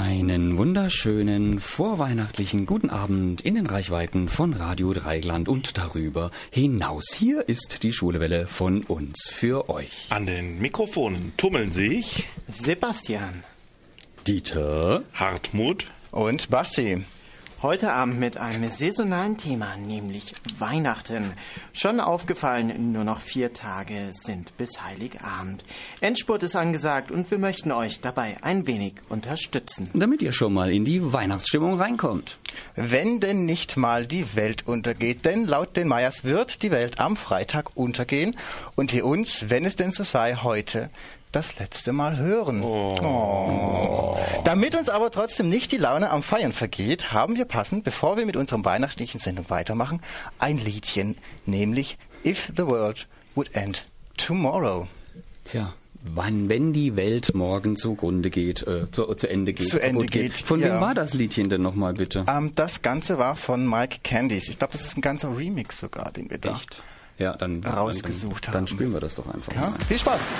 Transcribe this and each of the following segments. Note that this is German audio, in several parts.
Einen wunderschönen, vorweihnachtlichen guten Abend in den Reichweiten von Radio Dreieckland und darüber hinaus. Hier ist die Schwule Welle von uns für euch. An den Mikrofonen tummeln sich Sebastian, Dieter, Hartmut und Basti. heute Abend mit einem saisonalen Thema, nämlich Weihnachten. Schon aufgefallen, nur noch 4 Tage sind bis Heiligabend. Endspurt ist angesagt und wir möchten euch dabei ein wenig unterstützen. damit ihr schon mal in die Weihnachtsstimmung reinkommt. Wenn denn nicht mal die Welt untergeht, denn laut den Mayas wird die Welt am Freitag untergehen und wir uns, wenn es denn so sei, heute das letzte Mal hören. Damit uns aber trotzdem nicht die Laune am Feiern vergeht, haben wir passend, bevor wir mit unserer weihnachtlichen Sendung weitermachen, ein Liedchen, nämlich If the World Would End Tomorrow. Tja, wenn die Welt morgen zugrunde geht, zu Ende geht. Zu Ende geht, Von ja. wem war das Liedchen denn nochmal, bitte? Das Ganze war von Mike Candice. Ich glaube, das ist ein ganzer Remix sogar, den wir da Ja, dann rausgesucht dann haben. spielen wir das doch einfach Ja, mal. viel Spaß.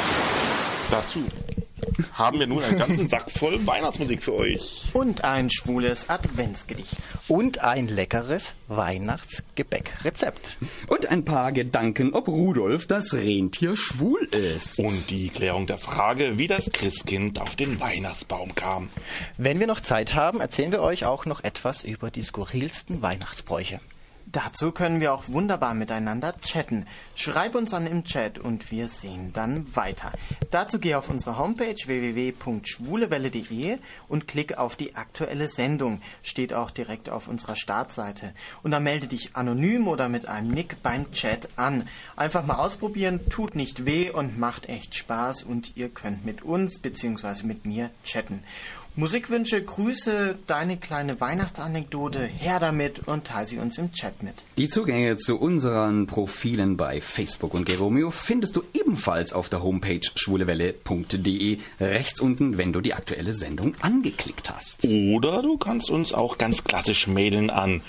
dazu. Haben wir nun einen ganzen Sack voll Weihnachtsmusik für euch. Und ein schwules Adventsgedicht. Und ein leckeres Weihnachtsgebäckrezept. Und ein paar Gedanken, ob Rudolf das Rentier schwul ist. Und die Klärung der Frage, wie das Christkind auf den Weihnachtsbaum kam. Wenn wir noch Zeit haben, erzählen wir euch auch noch etwas über die skurrilsten Weihnachtsbräuche. Dazu können wir auch wunderbar miteinander chatten. Schreib uns an im Chat und wir sehen dann weiter. Dazu geh auf unsere Homepage www.schwulewelle.de und klick auf die aktuelle Sendung. Steht auch direkt auf unserer Startseite. Und dann melde dich anonym oder mit einem Nick beim Chat an. Einfach mal ausprobieren, tut nicht weh und macht echt Spaß und ihr könnt mit uns bzw. mit mir chatten. Musikwünsche, Grüße, deine kleine Weihnachtsanekdote, her damit und teile sie uns im Chat mit. Die Zugänge zu unseren Profilen bei Facebook und Geromeo findest du ebenfalls auf der Homepage schwulewelle.de, rechts unten, wenn du die aktuelle Sendung angeklickt hast. Oder du kannst uns auch ganz klassisch mailen an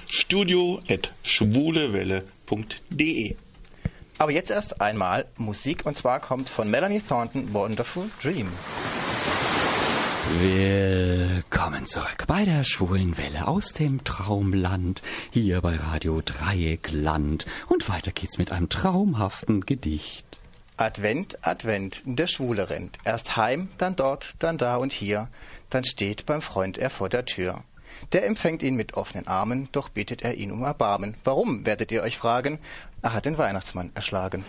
studio@schwulewelle.de. Aber jetzt erst einmal Musik, und zwar kommt von Melanie Thornton Wonderful Dream. Willkommen zurück bei der Schwulen Welle aus dem Traumland, hier bei Radio Dreieckland. Und weiter geht's mit einem traumhaften Gedicht. Advent, Advent, der Schwule rennt. Erst heim, dann dort, dann da und hier. Dann steht beim Freund er vor der Tür. Der empfängt ihn mit offenen Armen, doch bittet er ihn um Erbarmen. Warum, werdet ihr euch fragen? Er hat den Weihnachtsmann erschlagen.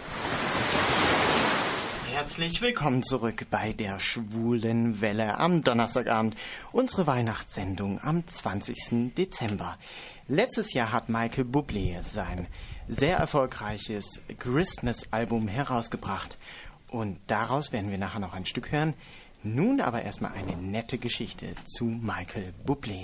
Herzlich willkommen zurück bei der Schwulen Welle am Donnerstagabend, unsere Weihnachtssendung am 20. Dezember. Letztes Jahr hat Michael Bublé sein sehr erfolgreiches Christmas-Album herausgebracht und daraus werden wir nachher noch ein Stück hören. Nun aber erstmal eine nette Geschichte zu Michael Bublé.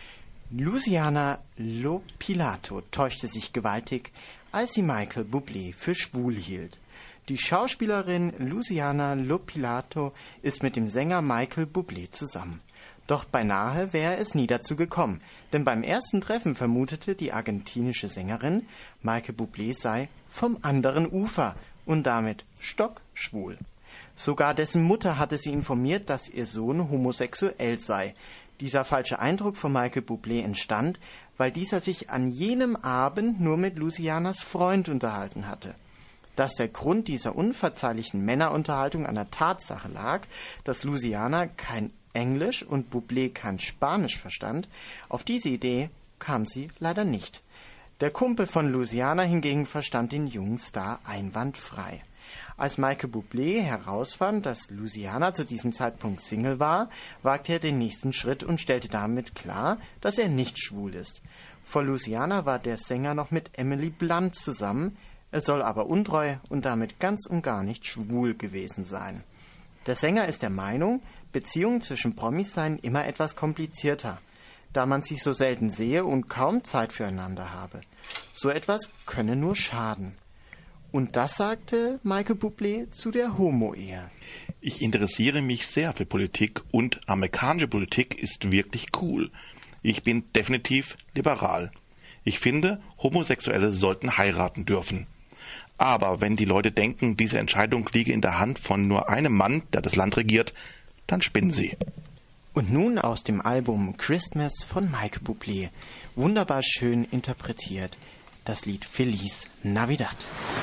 Luciana Lopilato täuschte sich gewaltig, als sie Michael Bublé für schwul hielt. Die Schauspielerin Luciana Lopilato ist mit dem Sänger Michael Bublé zusammen. Doch beinahe wäre es nie dazu gekommen, denn beim ersten Treffen vermutete die argentinische Sängerin, Michael Bublé sei vom anderen Ufer und damit stockschwul. Sogar dessen Mutter hatte sie informiert, dass ihr Sohn homosexuell sei. Dieser falsche Eindruck von Michael Bublé entstand, weil dieser sich an jenem Abend nur mit Lucianas Freund unterhalten hatte. Dass der Grund dieser unverzeihlichen Männerunterhaltung an der Tatsache lag, dass Luciana kein Englisch und Bublé kein Spanisch verstand, auf diese Idee kam sie leider nicht. Der Kumpel von Luciana hingegen verstand den jungen Star einwandfrei. Als Michael Bublé herausfand, dass Luciana zu diesem Zeitpunkt Single war, wagte er den nächsten Schritt und stellte damit klar, dass er nicht schwul ist. Vor Luciana war der Sänger noch mit Emily Blunt zusammen, er soll aber untreu und damit ganz und gar nicht schwul gewesen sein. Der Sänger ist der Meinung, Beziehungen zwischen Promis seien immer etwas komplizierter, da man sich so selten sehe und kaum Zeit füreinander habe. So etwas könne nur schaden. Und das sagte Michael Bublé zu der Homo-Ehe. Ich interessiere mich sehr für Politik und amerikanische Politik ist wirklich cool. Ich bin definitiv liberal. Ich finde, Homosexuelle sollten heiraten dürfen. Aber wenn die Leute denken, diese Entscheidung liege in der Hand von nur einem Mann, der das Land regiert, dann spinnen sie. Und nun aus dem Album Christmas von Michael Bublé. Wunderbar schön interpretiert das Lied Feliz Navidad.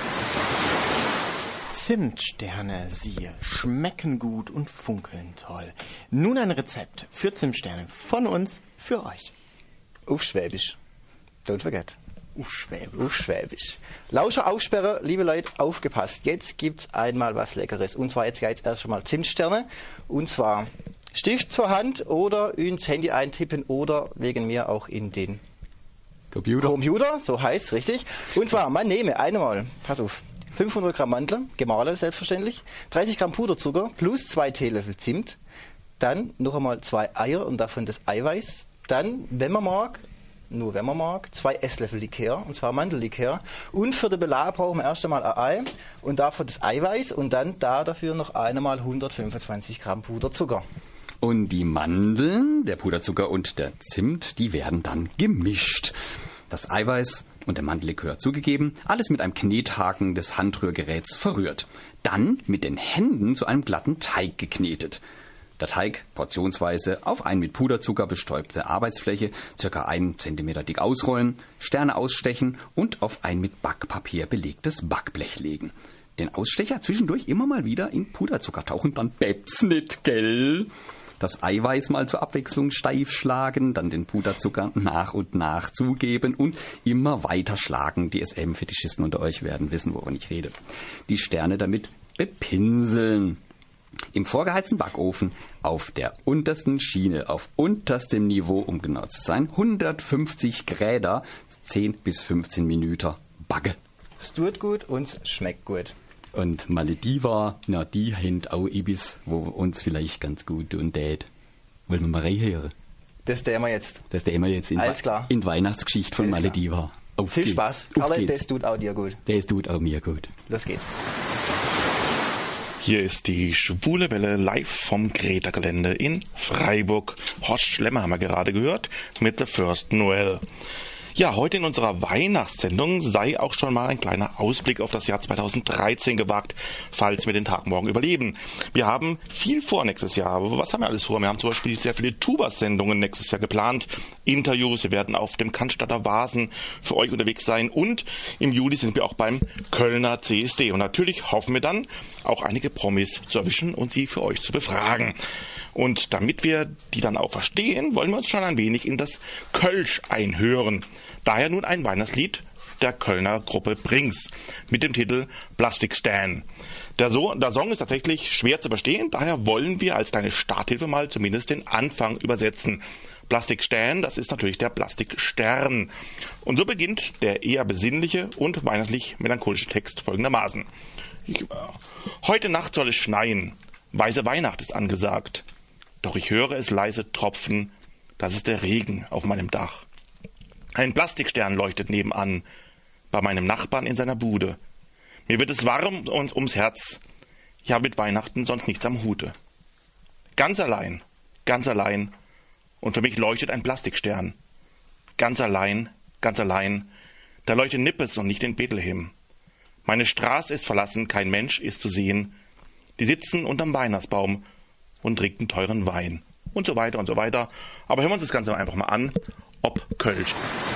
Zimtsterne, sie schmecken gut und funkeln toll. Nun ein Rezept für Zimtsterne von uns für euch. Auf Schwäbisch. Don't forget. Auf Schwäbisch. Auf Schwäbisch. Lauscher Aussperrer, liebe Leute, aufgepasst. Jetzt gibt's einmal was Leckeres. Und zwar jetzt erst schon mal Zimtsterne. Und zwar Stift zur Hand oder ins Handy eintippen oder wegen mir auch in den Computer, so heißt's, richtig. Und zwar, man nehme einmal, pass auf, 500 Gramm Mandel, gemahlen selbstverständlich, 30 Gramm Puderzucker plus 2 Teelöffel Zimt, dann noch einmal 2 Eier und davon das Eiweiß, dann, wenn man mag, nur wenn man mag, 2 Esslöffel Likör, und zwar Mandellikör. Und für den Belag brauchen wir erst einmal ein Ei und davon das Eiweiß und dann dafür noch einmal 125 Gramm Puderzucker. Und die Mandeln, der Puderzucker und der Zimt, die werden dann gemischt. Das Eiweiß und der Mandellikör zugegeben, alles mit einem Knethaken des Handrührgeräts verrührt. Dann mit den Händen zu einem glatten Teig geknetet. Der Teig portionsweise auf ein mit Puderzucker bestäubte Arbeitsfläche, ca. 1 cm dick ausrollen, Sterne ausstechen und auf ein mit Backpapier belegtes Backblech legen. Den Ausstecher zwischendurch immer mal wieder in Puderzucker tauchen, dann bäbt's nicht, gell? Das Eiweiß mal zur Abwechslung steif schlagen, dann den Puderzucker nach und nach zugeben und immer weiter schlagen. Die SM-Fetischisten unter euch werden wissen, wovon ich rede. Die Sterne damit bepinseln. Im vorgeheizten Backofen auf der untersten Schiene, auf unterstem Niveau, um genau zu sein, 150 Grad, 10 bis 15 Minuten backe. Es tut gut und es schmeckt gut. Und Malediva, na, die haben auch etwas, wo uns vielleicht ganz gut und tät. Wollen wir mal reinhören? Das der wir jetzt. Das der wir jetzt in die Weihnachtsgeschichte von Alles Malediva. Auf Viel geht's. Spaß. Auf Karl, geht's. das tut auch dir gut. Das tut auch mir gut. Los geht's. Hier ist die Schwule Welle live vom Greta-Gelände in Freiburg. Horst Schlemmer haben wir gerade gehört mit The First Noel. Ja, heute in unserer Weihnachtssendung sei auch schon mal ein kleiner Ausblick auf das Jahr 2013 gewagt, falls wir den Tag morgen überleben. Wir haben viel vor nächstes Jahr. Aber was haben wir alles vor? Wir haben zum Beispiel sehr viele Tubas-Sendungen nächstes Jahr geplant. Interviews, wir werden auf dem Cannstatter Vasen für euch unterwegs sein. Und im Juli sind wir auch beim Kölner CSD. Und natürlich hoffen wir dann, auch einige Promis zu erwischen und sie für euch zu befragen. Und damit wir die dann auch verstehen, wollen wir uns schon ein wenig in das Kölsch einhören. Daher nun ein Weihnachtslied der Kölner Gruppe Brings mit dem Titel Plastic Stan. Der Song ist tatsächlich schwer zu verstehen, daher wollen wir als kleine Starthilfe mal zumindest den Anfang übersetzen. Plastic Stan, das ist natürlich der Plastikstern. Und so beginnt der eher besinnliche und weihnachtlich melancholische Text folgendermaßen. Heute Nacht soll es schneien, weiße Weihnacht ist angesagt. Doch ich höre es leise tropfen, das ist der Regen auf meinem Dach. Ein Plastikstern leuchtet nebenan, bei meinem Nachbarn in seiner Bude. Mir wird es warm ums Herz, ich habe mit Weihnachten sonst nichts am Hute. Ganz allein, und für mich leuchtet ein Plastikstern. Ganz allein, da leuchtet Nippes und nicht in Bethlehem. Meine Straße ist verlassen, kein Mensch ist zu sehen. Die sitzen unterm Weihnachtsbaum und trinken teuren Wein. Und so weiter und so weiter. Aber hören wir uns das Ganze einfach mal an. Ob Kölsch.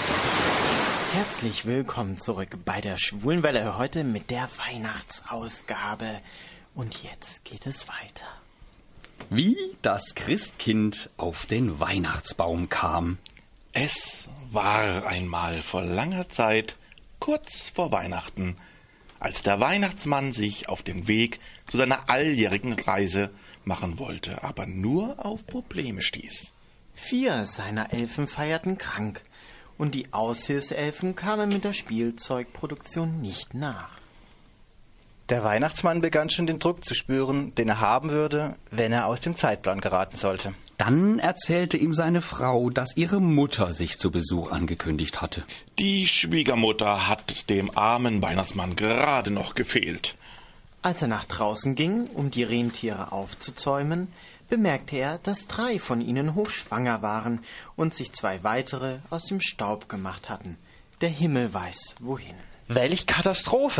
Herzlich willkommen zurück bei der Schwulen Welle, heute mit der Weihnachtsausgabe. Und jetzt geht es weiter. Wie das Christkind auf den Weihnachtsbaum kam. Es war einmal vor langer Zeit, kurz vor Weihnachten, als der Weihnachtsmann sich auf den Weg zu seiner alljährigen Reise machen wollte, aber nur auf Probleme stieß. 4 seiner Elfen feierten krank und die Aushilfselfen kamen mit der Spielzeugproduktion nicht nach. Der Weihnachtsmann begann schon den Druck zu spüren, den er haben würde, wenn er aus dem Zeitplan geraten sollte. Dann erzählte ihm seine Frau, dass ihre Mutter sich zu Besuch angekündigt hatte. Die Schwiegermutter hat dem armen Weihnachtsmann gerade noch gefehlt. Als er nach draußen ging, um die Rentiere aufzuzäumen, bemerkte er, dass 3 von ihnen hochschwanger waren und sich 2 weitere aus dem Staub gemacht hatten. Der Himmel weiß, wohin. Welch Katastrophe!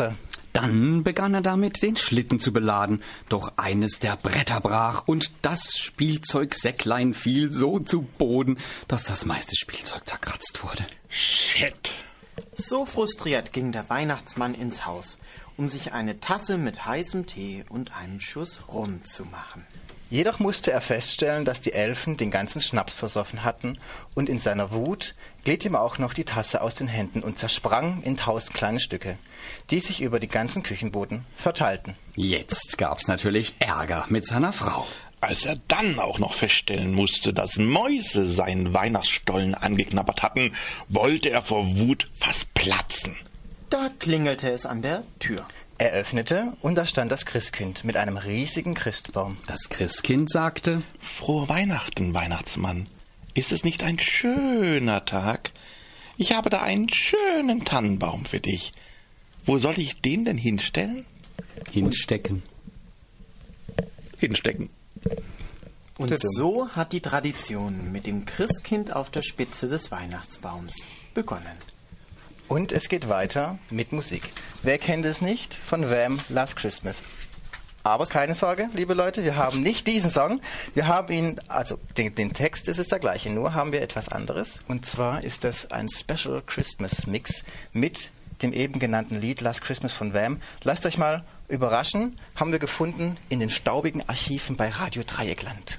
Dann begann er damit, den Schlitten zu beladen, doch eines der Bretter brach und das Spielzeugsäcklein fiel so zu Boden, dass das meiste Spielzeug zerkratzt wurde. Shit. So frustriert ging der Weihnachtsmann ins Haus, um sich eine Tasse mit heißem Tee und einen Schuss Rum zu machen. Jedoch musste er feststellen, dass die Elfen den ganzen Schnaps versoffen hatten, und in seiner Wut glitt ihm auch noch die Tasse aus den Händen und zersprang in 1000 kleine Stücke, die sich über den ganzen Küchenboden verteilten. Jetzt gab's natürlich Ärger mit seiner Frau. Als er dann auch noch feststellen musste, dass Mäuse seinen Weihnachtsstollen angeknabbert hatten, wollte er vor Wut fast platzen. Da klingelte es an der Tür. Er öffnete, und da stand das Christkind mit einem riesigen Christbaum. Das Christkind sagte: Frohe Weihnachten, Weihnachtsmann. Ist es nicht ein schöner Tag? Ich habe da einen schönen Tannenbaum für dich. Wo soll ich den denn hinstellen? Hinstecken. Hinstecken. Und so hat die Tradition mit dem Christkind auf der Spitze des Weihnachtsbaums begonnen. Und es geht weiter mit Musik. Wer kennt es nicht? Von Wham! Last Christmas. Aber keine Sorge, liebe Leute, wir haben nicht diesen Song. Wir haben ihn, also den Text ist es der gleiche, nur haben wir etwas anderes. Und zwar ist das ein Special Christmas Mix mit dem eben genannten Lied Last Christmas von Wham! Lasst euch mal überraschen, haben wir gefunden in den staubigen Archiven bei Radio Dreieckland.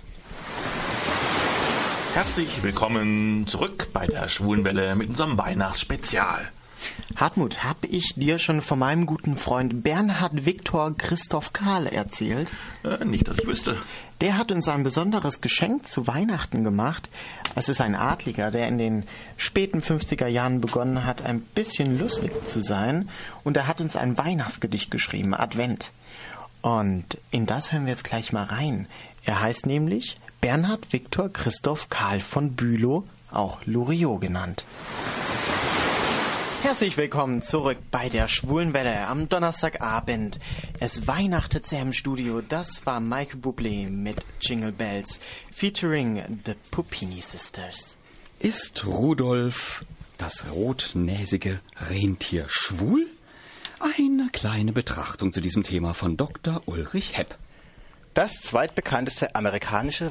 Herzlich willkommen zurück bei der Schwulenwelle mit unserem Weihnachtsspezial. Hartmut, habe ich dir schon von meinem guten Freund Bernhard Viktor Christoph Kahl erzählt? Nicht, dass ich wüsste. Der hat uns ein besonderes Geschenk zu Weihnachten gemacht. Es ist ein Adliger, der in den späten 50er Jahren begonnen hat, ein bisschen lustig zu sein. Und er hat uns ein Weihnachtsgedicht geschrieben, Advent. Und in das hören wir jetzt gleich mal rein. Er heißt nämlich Bernhard Viktor Christoph Kahl von Bülow, auch Loriot genannt. Herzlich willkommen zurück bei der Schwulenwelle am Donnerstagabend. Es weihnachtet sehr im Studio. Das war Michael Bublé mit Jingle Bells featuring the Puppini Sisters. Ist Rudolf, das rotnäsige Rentier, schwul? Eine kleine Betrachtung zu diesem Thema von Dr. Ulrich Hepp. Das zweitbekannteste amerikanische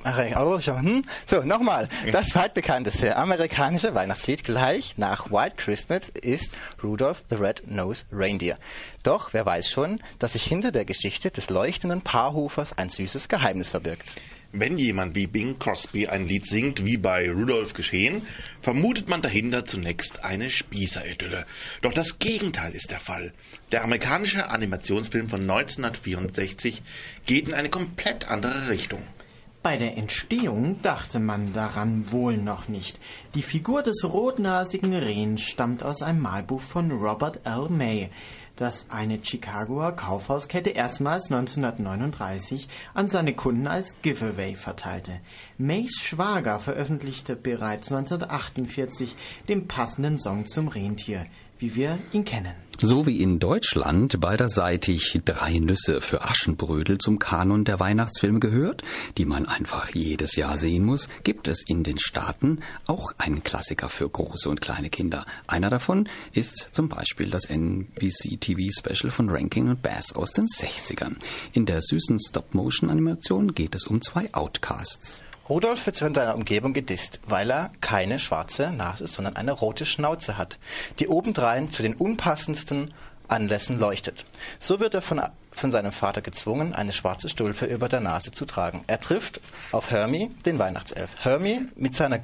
Weihnachtslied gleich nach White Christmas ist Rudolph the Red-Nosed Reindeer. Doch wer weiß schon, dass sich hinter der Geschichte des leuchtenden Paarhufers ein süßes Geheimnis verbirgt. Wenn jemand wie Bing Crosby ein Lied singt, wie bei Rudolph geschehen, vermutet man dahinter zunächst eine Spießeridylle. Doch das Gegenteil ist der Fall. Der amerikanische Animationsfilm von 1964 geht in eine komplett andere Richtung. Bei der Entstehung dachte man daran wohl noch nicht. Die Figur des rotnasigen Rehns stammt aus einem Malbuch von Robert L. May, das eine Chicagoer Kaufhauskette erstmals 1939 an seine Kunden als Giveaway verteilte. Mays Schwager veröffentlichte bereits 1948 den passenden Song zum Rentier, wie wir ihn kennen. So wie in Deutschland beiderseitig 3 Nüsse für Aschenbrödel zum Kanon der Weihnachtsfilme gehört, die man einfach jedes Jahr sehen muss, gibt es in den Staaten auch einen Klassiker für große und kleine Kinder. Einer davon ist zum Beispiel das NBC-TV-Special von Rankin und Bass aus den 60ern. In der süßen Stop-Motion-Animation geht es um 2 Outcasts. Rudolf wird von seiner Umgebung gedisst, weil er keine schwarze Nase, sondern eine rote Schnauze hat, die obendrein zu den unpassendsten Anlässen leuchtet. So wird er von seinem Vater gezwungen, eine schwarze Stulpe über der Nase zu tragen. Er trifft auf Hermie, den Weihnachtself. Hermie mit seiner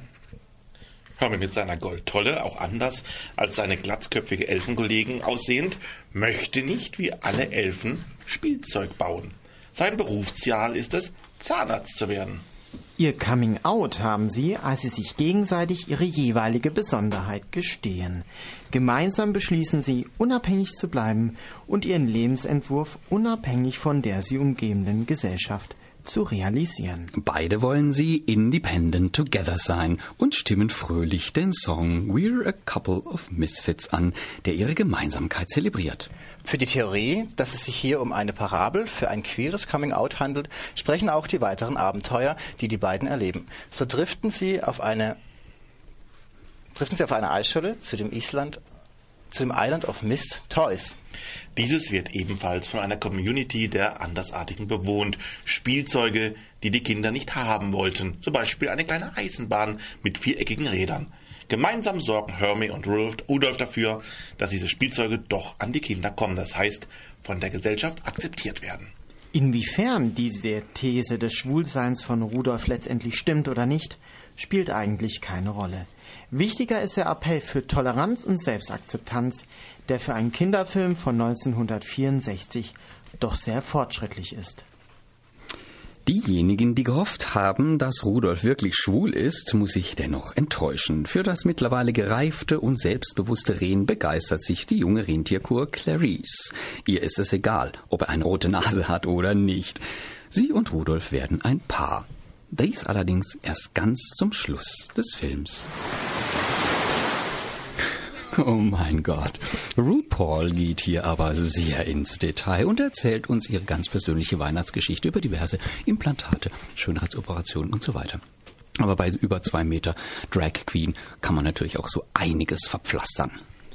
Goldtolle, auch anders als seine glatzköpfige Elfenkollegen aussehend, möchte nicht wie alle Elfen Spielzeug bauen. Sein Berufsziel ist es, Zahnarzt zu werden. Ihr Coming-out haben sie, als sie sich gegenseitig ihre jeweilige Besonderheit gestehen. Gemeinsam beschließen sie, unabhängig zu bleiben und ihren Lebensentwurf unabhängig von der sie umgebenden Gesellschaft zu realisieren. Beide wollen sie independent together sein und stimmen fröhlich den Song We're a Couple of Misfits an, der ihre Gemeinsamkeit zelebriert. Für die Theorie, dass es sich hier um eine Parabel für ein queeres Coming-out handelt, sprechen auch die weiteren Abenteuer, die die beiden erleben. So driften sie auf eine Eisscholle zu dem Island zum Island of Mist Toys. Dieses wird ebenfalls von einer Community der Andersartigen bewohnt. Spielzeuge, die die Kinder nicht haben wollten. Zum Beispiel eine kleine Eisenbahn mit 4-eckigen Rädern. Gemeinsam sorgen Hermie und Rudolf dafür, dass diese Spielzeuge doch an die Kinder kommen. Das heißt, von der Gesellschaft akzeptiert werden. Inwiefern diese These des Schwulseins von Rudolf letztendlich stimmt oder nicht, spielt eigentlich keine Rolle. Wichtiger ist der Appell für Toleranz und Selbstakzeptanz, der für einen Kinderfilm von 1964 doch sehr fortschrittlich ist. Diejenigen, die gehofft haben, dass Rudolf wirklich schwul ist, muss ich dennoch enttäuschen. Für das mittlerweile gereifte und selbstbewusste Rehen begeistert sich die junge Rentierkur Clarice. Ihr ist es egal, ob er eine rote Nase hat oder nicht. Sie und Rudolf werden ein Paar. Dies allerdings erst ganz zum Schluss des Films. Oh mein Gott. RuPaul geht hier aber sehr ins Detail und erzählt uns ihre ganz persönliche Weihnachtsgeschichte über diverse Implantate, Schönheitsoperationen und so weiter. Aber bei über 2 Meter Drag Queen kann man natürlich auch so einiges verpflastern.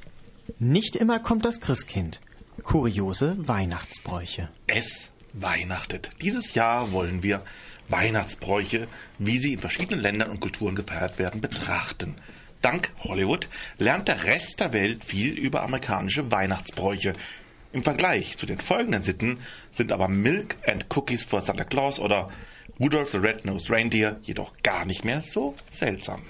Nicht immer kommt das Christkind. Kuriose Weihnachtsbräuche. Es weihnachtet. Dieses Jahr wollen wir Weihnachtsbräuche, wie sie in verschiedenen Ländern und Kulturen gefeiert werden, betrachten. Dank Hollywood lernt der Rest der Welt viel über amerikanische Weihnachtsbräuche. Im Vergleich zu den folgenden Sitten sind aber Milk and Cookies for Santa Claus oder Rudolph the Red-Nosed Reindeer jedoch gar nicht mehr so seltsam.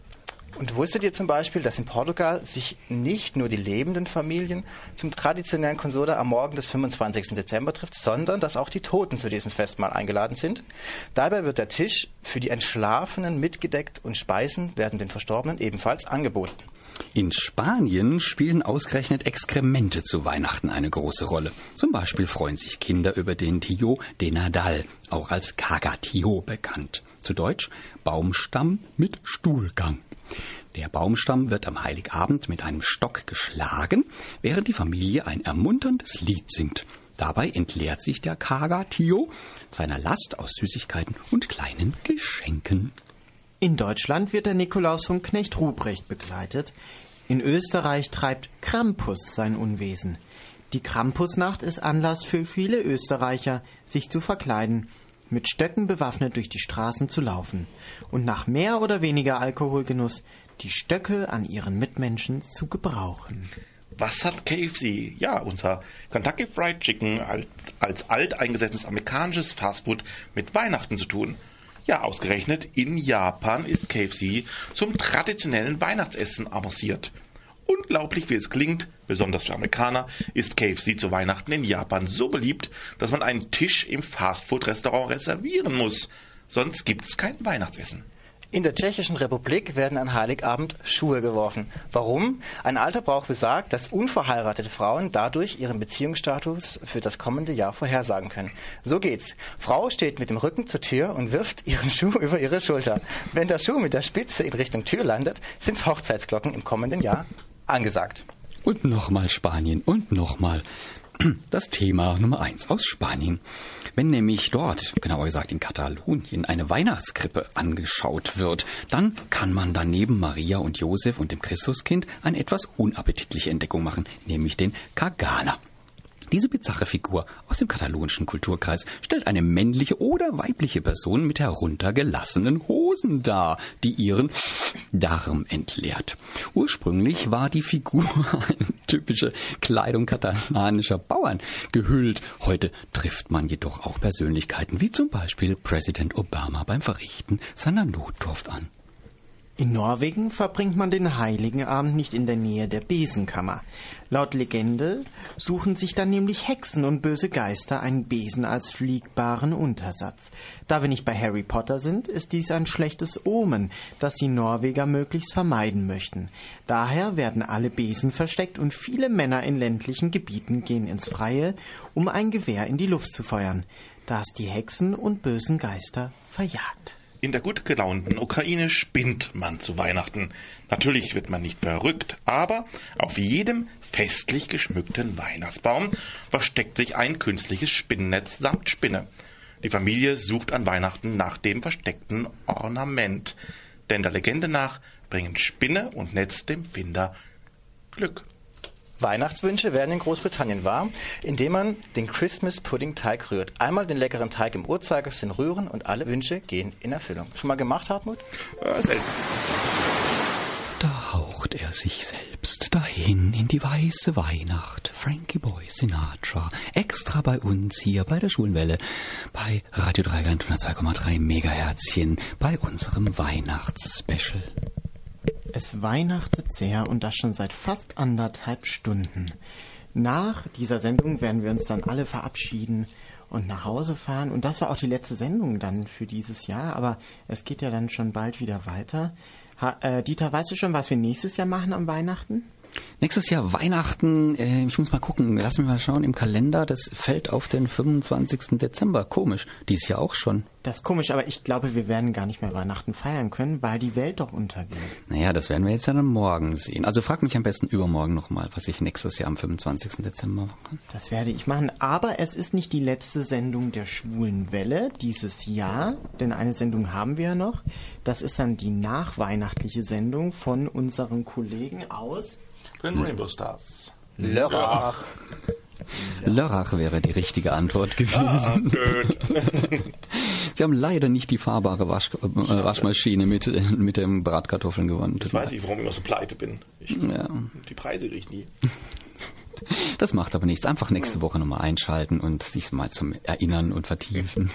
Und wusstet ihr zum Beispiel, dass in Portugal sich nicht nur die lebenden Familien zum traditionellen Consoda am Morgen des 25. Dezember trifft, sondern dass auch die Toten zu diesem Festmahl eingeladen sind? Dabei wird der Tisch für die Entschlafenen mitgedeckt und Speisen werden den Verstorbenen ebenfalls angeboten. In Spanien spielen ausgerechnet Exkremente zu Weihnachten eine große Rolle. Zum Beispiel freuen sich Kinder über den Tío de Nadal, auch als Cagatío bekannt. Zu Deutsch Baumstamm mit Stuhlgang. Der Baumstamm wird am Heiligabend mit einem Stock geschlagen, während die Familie ein ermunterndes Lied singt. Dabei entleert sich der Cagatío seiner Last aus Süßigkeiten und kleinen Geschenken. In Deutschland wird der Nikolaus vom Knecht Ruprecht begleitet. In Österreich treibt Krampus sein Unwesen. Die Krampusnacht ist Anlass für viele Österreicher, sich zu verkleiden, mit Stöcken bewaffnet durch die Straßen zu laufen und nach mehr oder weniger Alkoholgenuss die Stöcke an ihren Mitmenschen zu gebrauchen. Was hat KFC, ja, unser Kentucky Fried Chicken, als alteingesessenes amerikanisches Fastfood mit Weihnachten zu tun? Ja, ausgerechnet in Japan ist KFC zum traditionellen Weihnachtsessen avanciert. Unglaublich wie es klingt, besonders für Amerikaner, ist KFC zu Weihnachten in Japan so beliebt, dass man einen Tisch im Fastfood-Restaurant reservieren muss. Sonst gibt's kein Weihnachtsessen. In der Tschechischen Republik werden an Heiligabend Schuhe geworfen. Warum? Ein alter Brauch besagt, dass unverheiratete Frauen dadurch ihren Beziehungsstatus für das kommende Jahr vorhersagen können. So geht's. Frau steht mit dem Rücken zur Tür und wirft ihren Schuh über ihre Schulter. Wenn der Schuh mit der Spitze in Richtung Tür landet, sind Hochzeitsglocken im kommenden Jahr angesagt. Und nochmal Spanien und nochmal. Das Thema Nummer 1 aus Spanien. Wenn nämlich dort, genauer gesagt in Katalonien, eine Weihnachtskrippe angeschaut wird, dann kann man daneben Maria und Josef und dem Christuskind eine etwas unappetitliche Entdeckung machen, nämlich den Kagana. Diese bizarre Figur aus dem katalonischen Kulturkreis stellt eine männliche oder weibliche Person mit heruntergelassenen Hosen dar, die ihren Darm entleert. Ursprünglich war die Figur in typische Kleidung katalanischer Bauern gehüllt. Heute trifft man jedoch auch Persönlichkeiten wie zum Beispiel Präsident Obama beim Verrichten seiner Notdurft an. In Norwegen verbringt man den Heiligen Abend nicht in der Nähe der Besenkammer. Laut Legende suchen sich dann nämlich Hexen und böse Geister einen Besen als fliegbaren Untersatz. Da wir nicht bei Harry Potter sind, ist dies ein schlechtes Omen, das die Norweger möglichst vermeiden möchten. Daher werden alle Besen versteckt und viele Männer in ländlichen Gebieten gehen ins Freie, um ein Gewehr in die Luft zu feuern, da es die Hexen und bösen Geister verjagt. In der gut gelaunten Ukraine spinnt man zu Weihnachten. Natürlich wird man nicht verrückt, aber auf jedem festlich geschmückten Weihnachtsbaum versteckt sich ein künstliches Spinnennetz samt Spinne. Die Familie sucht an Weihnachten nach dem versteckten Ornament. Denn der Legende nach bringen Spinne und Netz dem Finder Glück. Weihnachtswünsche werden in Großbritannien wahr, indem man den Christmas Pudding Teig rührt. Einmal den leckeren Teig im Uhrzeigersinn rühren und alle Wünsche gehen in Erfüllung. Schon mal gemacht, Hartmut? Selten. Da haucht er sich selbst dahin in die weiße Weihnacht. Frankie Boy Sinatra. Extra bei uns hier bei der Schwulenwelle. Bei Radio Dreigland 102,3 Megaherzchen. Bei unserem Weihnachtsspecial. Es weihnachtet sehr und das schon seit fast 1,5 Stunden. Nach dieser Sendung werden wir uns dann alle verabschieden und nach Hause fahren. Und das war auch die letzte Sendung dann für dieses Jahr, aber es geht ja dann schon bald wieder weiter. Dieter, weißt du schon, was wir nächstes Jahr machen am Weihnachten? Nächstes Jahr Weihnachten, ich muss mal gucken, lass mich mal schauen, im Kalender, das fällt auf den 25. Dezember. Komisch, dieses Jahr auch schon. Das ist komisch, aber ich glaube, wir werden gar nicht mehr Weihnachten feiern können, weil die Welt doch untergeht. Naja, das werden wir jetzt ja dann morgen sehen. Also frag mich am besten übermorgen nochmal, was ich nächstes Jahr am 25. Dezember mache. Das werde ich machen, aber es ist nicht die letzte Sendung der Schwulen Welle dieses Jahr, denn eine Sendung haben wir ja noch. Das ist dann die nachweihnachtliche Sendung von unseren Kollegen aus Den Rainbow Stars. Lörrach. Lörrach wäre die richtige Antwort gewesen. Schön. Sie haben leider nicht die fahrbare Waschmaschine mit dem Bratkartoffeln gewonnen. Das weiß ich, warum ich immer so pleite bin. Ja. Die Preise kriege ich nie. Das macht aber nichts. Einfach nächste Woche nochmal einschalten und sich mal zum Erinnern und Vertiefen.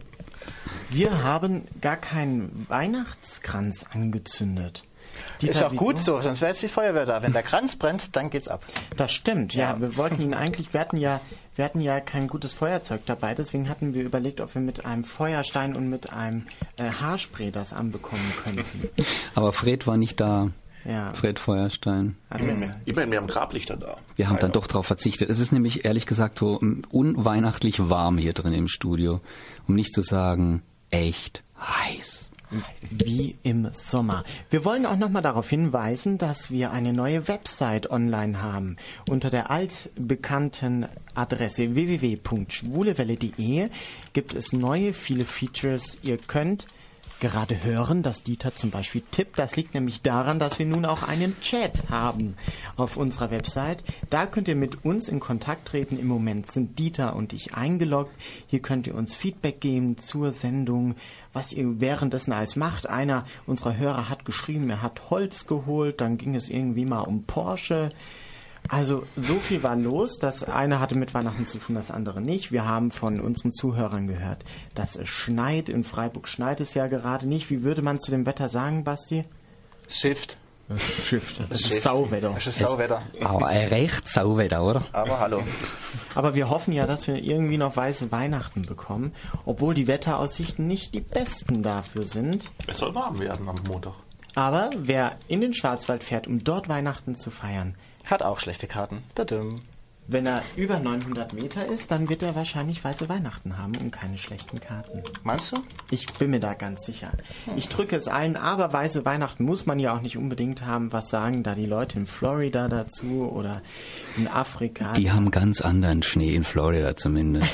Wir haben gar keinen Weihnachtskranz angezündet. Dieter, Ist auch wieso? gut so, sonst wäre jetzt die Feuerwehr da. Wenn der Kranz brennt, dann geht's ab. Das stimmt, ja. Wir wollten ihn eigentlich, wir hatten ja kein gutes Feuerzeug dabei, deswegen hatten wir überlegt, ob wir mit einem Feuerstein und mit einem Haarspray das anbekommen könnten. Aber Fred war nicht da. Ja. Fred Feuerstein. Immerhin, wir haben Grablichter da. Wir haben dann doch darauf verzichtet. Es ist nämlich ehrlich gesagt so unweihnachtlich warm hier drin im Studio. Um nicht zu sagen, echt heiß. Wie im Sommer. Wir wollen auch nochmal darauf hinweisen, dass wir eine neue Website online haben. Unter der altbekannten Adresse www.schwulewelle.de gibt es neue, viele Features. Ihr könnt gerade hören, dass Dieter zum Beispiel tippt. Das liegt nämlich daran, dass wir nun auch einen Chat haben auf unserer Website. Da könnt ihr mit uns in Kontakt treten. Im Moment sind Dieter und ich eingeloggt. Hier könnt ihr uns Feedback geben zur Sendung, was ihr währenddessen alles macht. Einer unserer Hörer hat geschrieben, er hat Holz geholt. Dann ging es irgendwie mal um Porsche. Also so viel war los. Das eine hatte mit Weihnachten zu tun, das andere nicht. Wir haben von unseren Zuhörern gehört, dass es schneit. In Freiburg schneit es ja gerade nicht. Wie würde man zu dem Wetter sagen, Basti? Shift. Shift. Es ist Sauwetter. Es ist Sauwetter. Aber recht Sauwetter, oder? Aber hallo. Aber wir hoffen ja, dass wir irgendwie noch weiße Weihnachten bekommen, obwohl die Wetteraussichten nicht die besten dafür sind. Es soll warm werden am Montag. Aber wer in den Schwarzwald fährt, um dort Weihnachten zu feiern, Hat auch schlechte Karten. Tadam. wenn er über 900 Meter ist, dann wird er wahrscheinlich weiße Weihnachten haben und keine schlechten Karten. Meinst du? Ich bin mir da ganz sicher. Ich drücke es allen, aber weiße Weihnachten muss man ja auch nicht unbedingt haben. Was sagen da die Leute in Florida dazu oder in Afrika? Die haben ganz anderen Schnee in Florida zumindest.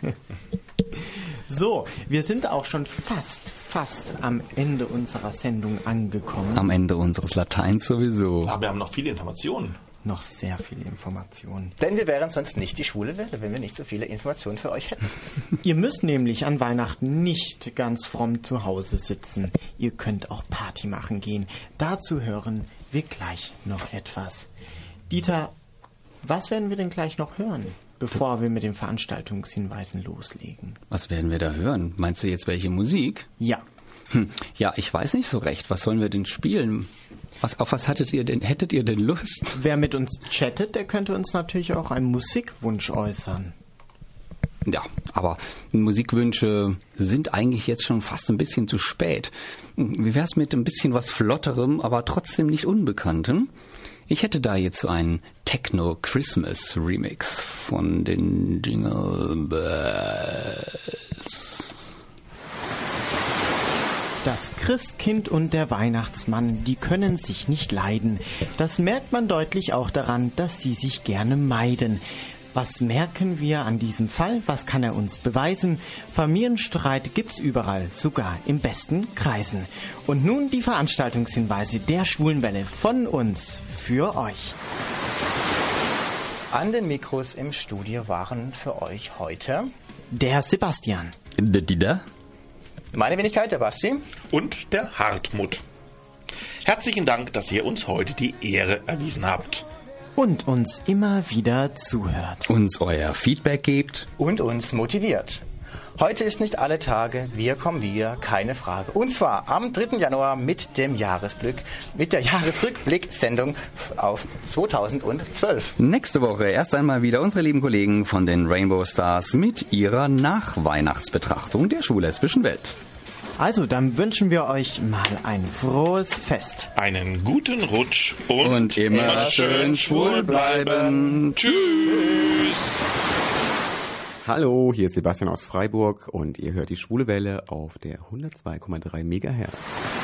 So, wir sind auch schon fast am Ende unserer Sendung angekommen. Am Ende unseres Lateins sowieso. Aber wir haben noch viele Informationen. Noch sehr viele Informationen. Denn wir wären sonst nicht die Schwule Welle, wenn wir nicht so viele Informationen für euch hätten. Ihr müsst nämlich an Weihnachten nicht ganz fromm zu Hause sitzen. Ihr könnt auch Party machen gehen. Dazu hören wir gleich noch etwas. Dieter, was werden wir denn gleich noch hören, bevor wir mit den Veranstaltungshinweisen loslegen? Was werden wir da hören? Meinst du jetzt welche Musik? Ja. Ja, ich weiß nicht so recht. Was sollen wir denn spielen? Auf was hättet ihr denn Lust? Wer mit uns chattet, der könnte uns natürlich auch einen Musikwunsch äußern. Ja, aber Musikwünsche sind eigentlich jetzt schon fast ein bisschen zu spät. Wie wär's mit ein bisschen was Flotterem, aber trotzdem nicht Unbekanntem? Ich hätte da jetzt so einen Techno-Christmas-Remix von den Jingle Bells. Das Christkind und der Weihnachtsmann, die können sich nicht leiden. Das merkt man deutlich auch daran, dass sie sich gerne meiden. Was merken wir an diesem Fall? Was kann er uns beweisen? Familienstreit gibt's überall, sogar im besten Kreisen. Und nun die Veranstaltungshinweise der Schwulenwelle von uns für euch. An den Mikros im Studio waren für euch heute Der Sebastian. Der Dieter. meine Wenigkeit, der Basti. Und der Hartmut. Herzlichen Dank, dass ihr uns heute die Ehre erwiesen habt. Und uns immer wieder zuhört. Uns euer Feedback gebt. Und uns motiviert. Heute ist nicht alle Tage, wir kommen wieder, keine Frage. Und zwar am 3. Januar mit der Jahresrückblick-Sendung auf 2012. Nächste Woche erst einmal wieder unsere lieben Kollegen von den Rainbow Stars mit ihrer Nachweihnachtsbetrachtung der schwul-lesbischen Welt. Also, dann wünschen wir euch mal ein frohes Fest. Einen guten Rutsch Und immer schön schwul bleiben. Tschüss. Hallo, hier ist Sebastian aus Freiburg und ihr hört die Schwule Welle auf der 102,3 MHz.